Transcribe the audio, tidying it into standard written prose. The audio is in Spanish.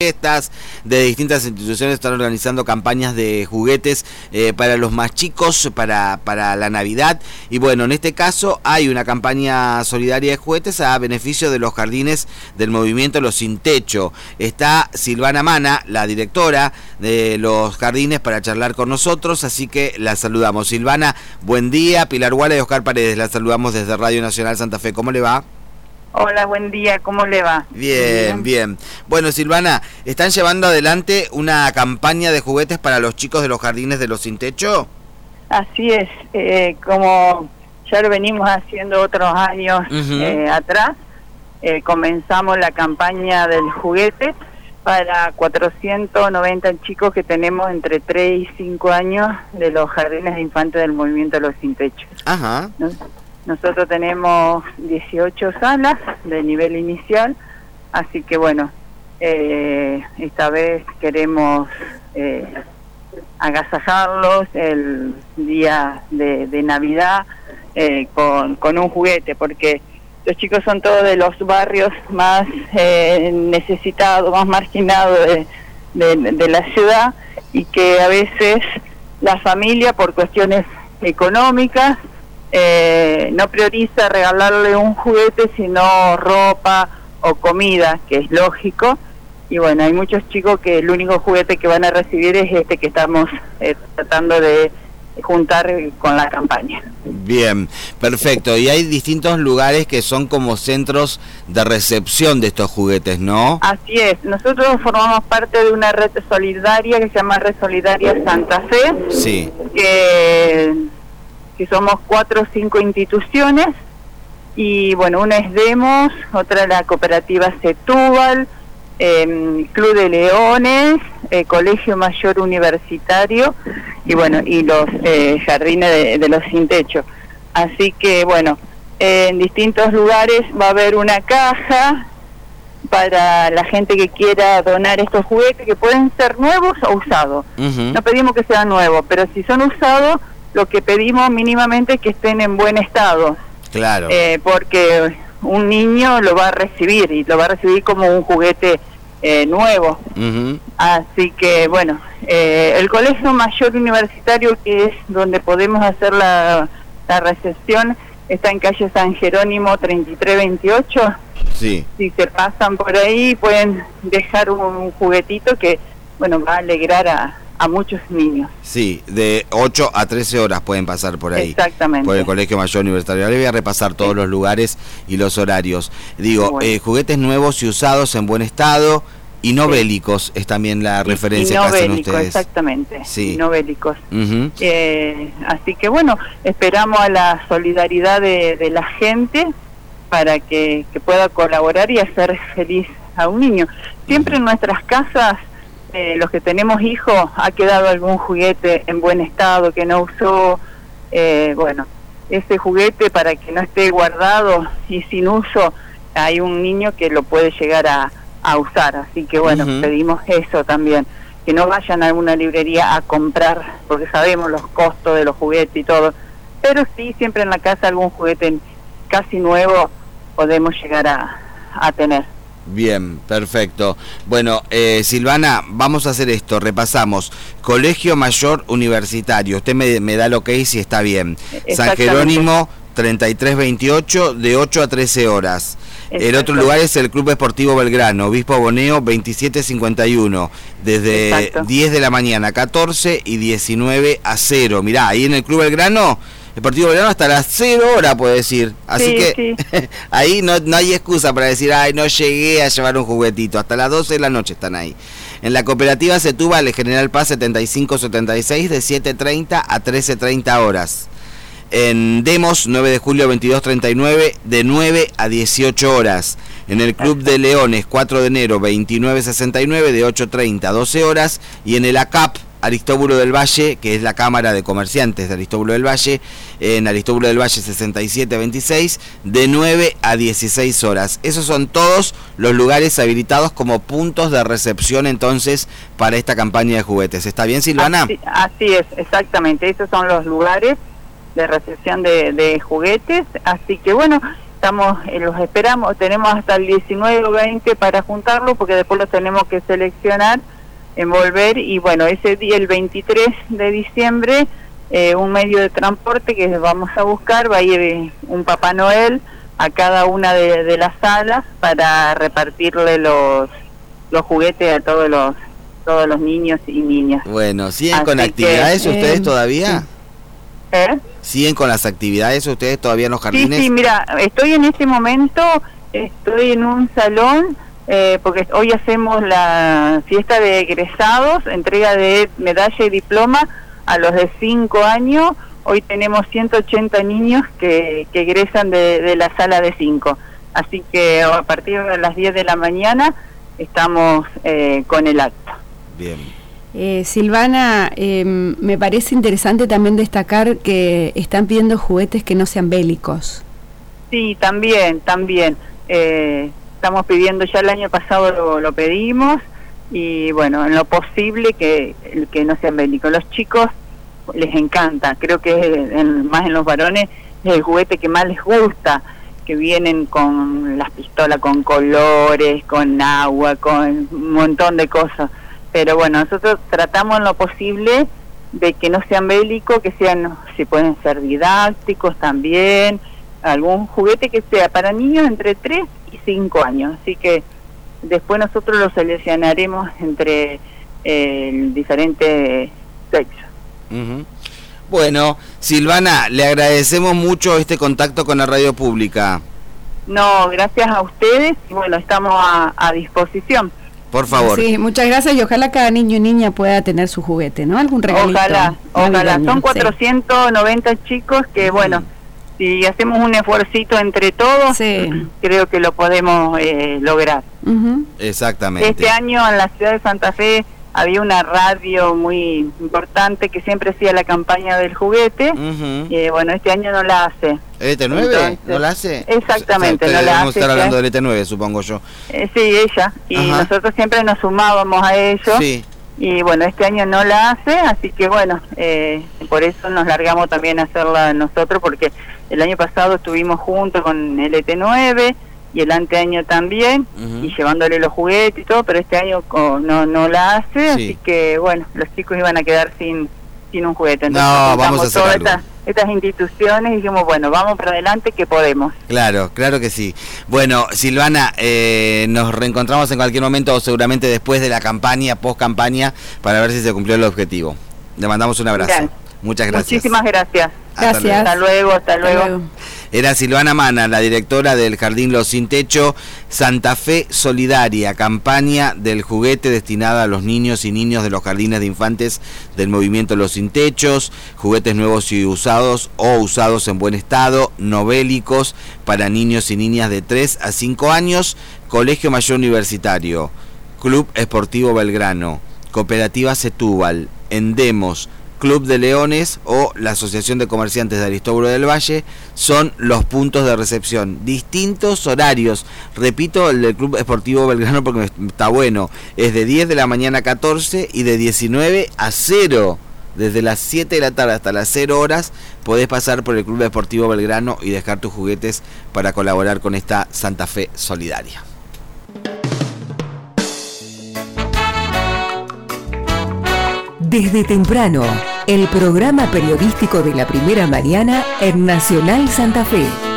fiestas, de distintas instituciones están organizando campañas de juguetes para los más chicos, para la Navidad. Y bueno, en este caso hay una campaña solidaria de juguetes a beneficio de los jardines del movimiento Los Sin Techo. Está Silvana Mana, la directora de los jardines, para charlar con nosotros, así que la saludamos. Silvana, buen día. Pilar Guala y Oscar Paredes, la saludamos desde Radio Nacional Santa Fe. ¿Cómo le va? Hola, buen día, ¿cómo le va? Bien, bien. Bueno, Silvana, ¿están llevando adelante una campaña de juguetes para los chicos de los jardines de Los Sin Techo? Así es, como ya lo venimos haciendo otros años atrás, comenzamos la campaña del juguete para 490 chicos que tenemos entre 3 y 5 años de los jardines de infantes del movimiento Los Sin Techo. Ajá. Nosotros tenemos 18 salas de nivel inicial, así que bueno, esta vez queremos agasajarlos el día de Navidad con un juguete, porque los chicos son todos de los barrios más necesitados, más marginados de la ciudad, y que a veces la familia, por cuestiones económicas, no prioriza regalarle un juguete, sino ropa o comida, que es lógico. Y bueno, hay muchos chicos que el único juguete que van a recibir es este que estamos tratando de juntar con la campaña. Bien, perfecto. Y hay distintos lugares que son como centros de recepción de estos juguetes, ¿no? Así es. Nosotros formamos parte de una red solidaria que se llama Red Solidaria Santa Fe. Sí. Que somos 4 o 5 instituciones, y bueno, una es Demos, otra la cooperativa Setúbal, Club de Leones, Colegio Mayor Universitario, y bueno, y los jardines de Los Sin Techo. Así que bueno, en distintos lugares va a haber una caja para la gente que quiera donar estos juguetes, que pueden ser nuevos o usados. No pedimos que sean nuevos, pero si son usados, lo que pedimos mínimamente es que estén en buen estado. Claro. Porque un niño lo va a recibir, y lo va a recibir como un juguete nuevo. Así que bueno, el Colegio Mayor Universitario, que es donde podemos hacer la recepción, está en calle San Jerónimo 3328. Sí. Si se pasan por ahí, pueden dejar un juguetito que, bueno, va a alegrar a muchos niños. Sí, de 8 a 13 horas pueden pasar por ahí. Exactamente. Por el Colegio Mayor Universitario. Ahora voy a repasar todos los lugares y los horarios. Digo, bueno, juguetes nuevos y usados en buen estado, y no bélicos es también la referencia que hacen ustedes. Exactamente. Sí. Y no bélicos. Así que bueno, esperamos a la solidaridad de la gente para que pueda colaborar y hacer feliz a un niño. Siempre en nuestras casas, los que tenemos hijos, ha quedado algún juguete en buen estado que no usó. Bueno, ese juguete, para que no esté guardado y sin uso, hay un niño que lo puede llegar a usar. Así que bueno, pedimos eso también, que no vayan a una librería a comprar, porque sabemos los costos de los juguetes y todo, pero sí, siempre en la casa algún juguete casi nuevo podemos llegar a tener. Bien, perfecto. Bueno, Silvana, vamos a hacer esto, repasamos. Colegio Mayor Universitario, usted me da el ok si está bien. San Jerónimo 3328, de 8 a 13 horas. El otro lugar es el Club Esportivo Belgrano, Obispo Boneo 2751, desde 10 de la mañana a 14 y 19 a 0. Mirá, ahí en el Club Belgrano, Deportivo Belgrano, hasta las 0 horas puede decir. Así que ahí no hay excusa para decir, ay, no llegué a llevar un juguetito. Hasta las 12 de la noche están ahí. En la cooperativa Setúbal, el General Paz 7576, de 7:30 a 13:30 horas. En Demos, 9 de julio 2239, de 9 a 18 horas. En el Club de Leones, 4 de enero 2969, de 8:30 a 12 horas. Y en el ACAP, Aristóbulo del Valle, que es la Cámara de Comerciantes de Aristóbulo del Valle, en Aristóbulo del Valle 6726, de 9 a 16 horas. Esos son todos los lugares habilitados como puntos de recepción entonces para esta campaña de juguetes. ¿Está bien, Silvana? Así es, exactamente. Esos son los lugares de recepción de juguetes. Así que bueno, los esperamos, tenemos hasta el 19 o 20 para juntarlo, porque después los tenemos que seleccionar, envolver, y bueno, ese día, el 23 de diciembre, un medio de transporte que vamos a buscar, va a ir un Papá Noel a cada una de las salas para repartirle los juguetes a todos los niños y niñas. Bueno, ¿siguen con actividades ustedes todavía? ¿Siguen con las actividades ustedes todavía en los jardines? Sí, mira, estoy en este momento, estoy en un salón, porque hoy hacemos la fiesta de egresados, entrega de medalla y diploma a los de 5 años. Hoy tenemos 180 niños que egresan de la sala de 5. Así que a partir de las 10 de la mañana estamos con el acto. Bien. Silvana, me parece interesante también destacar que están pidiendo juguetes que no sean bélicos. Sí, también. Estamos pidiendo, ya el año pasado lo pedimos, y bueno, en lo posible que no sean bélicos. Los chicos les encanta, creo que más en los varones es el juguete que más les gusta, que vienen con las pistolas, con colores, con agua, con un montón de cosas. Pero bueno, nosotros tratamos en lo posible de que no sean bélicos, que sean, si pueden ser didácticos también, algún juguete que sea para niños entre 3 y 5 años. Así que después nosotros lo seleccionaremos entre diferentes sexos. Uh-huh. Bueno, Silvana, le agradecemos mucho este contacto con la radio pública. No, gracias a ustedes, y bueno, estamos a disposición. Por favor. Sí, muchas gracias, y ojalá cada niño y niña pueda tener su juguete, ¿no? Algún regalito. Ojalá. Son 490 chicos que, bueno, si hacemos un esfuercito entre todos, creo que lo podemos lograr. Uh-huh. Exactamente. Este año en la ciudad de Santa Fe había una radio muy importante que siempre hacía la campaña del juguete. Uh-huh. Bueno, este año no la hace. ¿ET9? Entonces, ¿No la hace? Exactamente, no la hace. Debemos estar hablando del ET9, supongo yo. Sí, ella. Y Ajá. nosotros siempre nos sumábamos a ellos. Sí. Y bueno, este año no la hace, así que bueno, por eso nos largamos también a hacerla nosotros, porque el año pasado estuvimos juntos con el ET9 y el anteaño también, uh-huh, y llevándole los juguetes y todo, pero este año no la hace, sí, así que bueno, los chicos iban a quedar sin un juguete. Entonces, no, vamos a hacer todas algo. Estas instituciones y dijimos, bueno, vamos para adelante que podemos. Claro que sí. Bueno, Silvana, nos reencontramos en cualquier momento, o seguramente después de la campaña, post campaña, para ver si se cumplió el objetivo. Le mandamos un abrazo. Bien. Muchas gracias. Muchísimas gracias. Gracias. Hasta luego. Era Silvana Mana, la directora del Jardín Los Sin Techo, Santa Fe Solidaria, campaña del juguete destinada a los niños y niñas de los jardines de infantes del movimiento Los Sin Techos, juguetes nuevos y usados o usados en buen estado, no bélicos, para niños y niñas de 3 a 5 años, Colegio Mayor Universitario, Club Esportivo Belgrano, Cooperativa Setúbal, Endemos, Club de Leones o la Asociación de Comerciantes de Aristóbulo del Valle son los puntos de recepción. Distintos horarios. Repito, el del Club Esportivo Belgrano porque está bueno. Es de 10 de la mañana a 14 y de 19 a 0. Desde las 7 de la tarde hasta las 0 horas podés pasar por el Club Esportivo Belgrano y dejar tus juguetes para colaborar con esta Santa Fe Solidaria. Desde temprano, el programa periodístico de la primera mañana en Nacional Santa Fe.